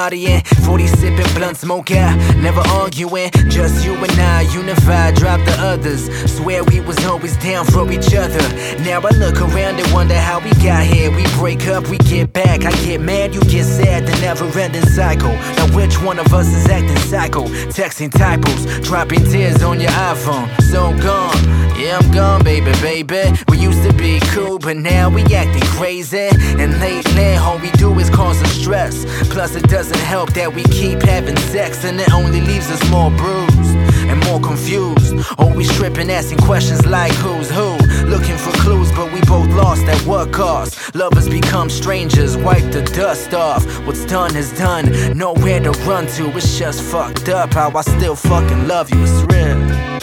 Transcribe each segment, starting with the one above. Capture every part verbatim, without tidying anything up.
partying, forty sipping, blunt smoke out, never arguing. Just you and I, unified, drop the others. Swear we was always down for each other. Now I look around and wonder how we got here. We break up, we get back. I get mad, you get sad, the never-ending cycle. Now which one of us is acting psycho? Texting typos, dropping tears on your iPhone. So gone, yeah I'm gone, baby, baby. We used to be cool, but now we acting crazy. And lately, all we do is cause us stress. Plus it doesn't help that we keep having sex, and it only leaves us more bruised and more confused. Always tripping, asking questions like who's who. Looking for clues, but we both lost at what cost? Lovers become strangers, wipe the dust off. What's done is done, nowhere to run to. It's just fucked up how I still fucking love you, it's real.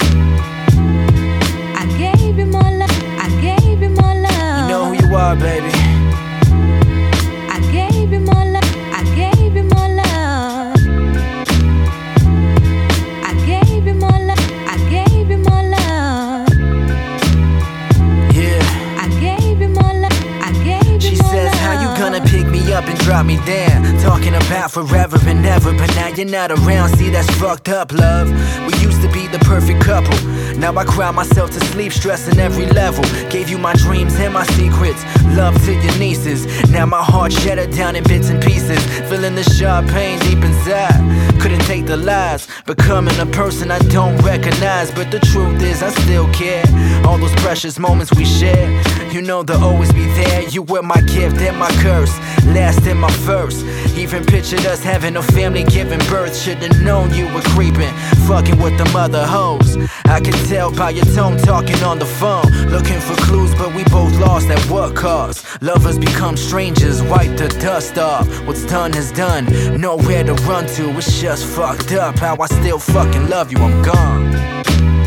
I gave you more love, I gave you more love. You know who you are, baby. I gave you more love, I gave you more love. I gave you more love, I gave you more love. Yeah. I gave you more love, I gave you She more says, love. how you gonna pick me up and drop me down? Talking about forever and ever, but now you're not around. See, that's fucked up, love. We used to be the perfect couple. Now I cry myself to sleep, stressing every level. Gave you my dreams and my secrets. Love to your nieces. Now my heart shattered down in bits and pieces. Feeling the sharp pain deep inside. Couldn't take the lies. Becoming a person I don't recognize. But the truth is I still care. All those precious moments we share, you know they'll always be there. You were my gift and my curse, last and my first. Even pictured us having a family, giving birth. Should've known you were creeping, fucking with the mother hoes. I could tell by your tone talking on the phone. Looking for clues, but we both lost at what cost? Lovers become strangers, wipe the dust off. What's done is done, nowhere to run to. It's just fucked up how I still fucking love you, I'm gone.